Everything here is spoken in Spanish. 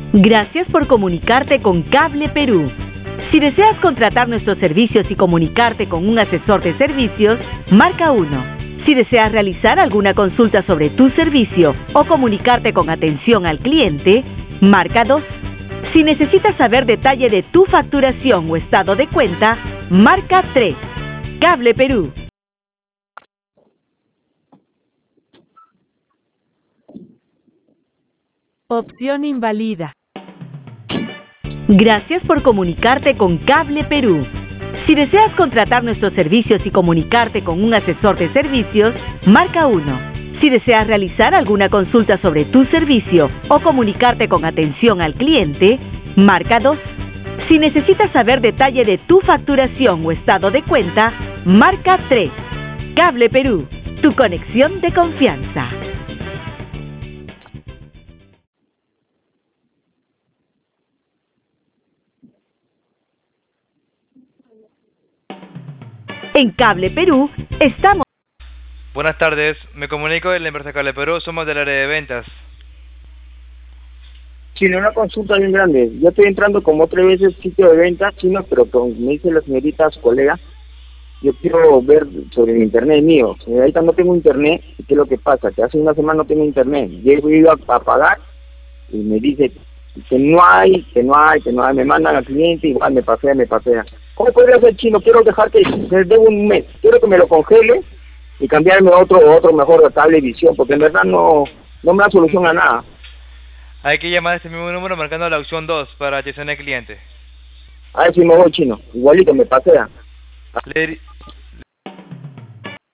Gracias por comunicarte con Cable Perú. Si deseas contratar nuestros servicios y comunicarte con un asesor de servicios, marca 1. Si deseas realizar alguna consulta sobre tu servicio o comunicarte con atención al cliente, marca 2. Si necesitas saber detalle de tu facturación o estado de cuenta, marca 3. Cable Perú. Opción invalida. Gracias por comunicarte con Cable Perú. Si deseas contratar nuestros servicios y comunicarte con un asesor de servicios, marca 1. Si deseas realizar alguna consulta sobre tu servicio o comunicarte con atención al cliente, marca 2. Si necesitas saber detalle de tu facturación o estado de cuenta, marca 3. Cable Perú, tu conexión de confianza. En Cable Perú estamos... Buenas tardes, me comunico de la empresa Cable Perú, somos del área de ventas. Chino, una consulta bien grande. Yo estoy entrando como 3 veces sitio de ventas, Chino, pero como me dice la señorita, su colega, yo quiero ver sobre el internet mío. Ahorita no tengo internet, ¿y qué es lo que pasa? Que hace una semana no tengo internet. Llego y iba a pagar y me dice que no hay, me mandan al cliente, igual me pasea. ¿Cómo podría ser, Chino? Quiero dejar que les debo un mes, quiero que me lo congele y cambiarme a otro mejor de televisión, porque en verdad no me da solución a nada. Hay que llamar a este mismo número marcando la opción 2 para atención al cliente. A ver si me voy, Chino, igualito me pasea.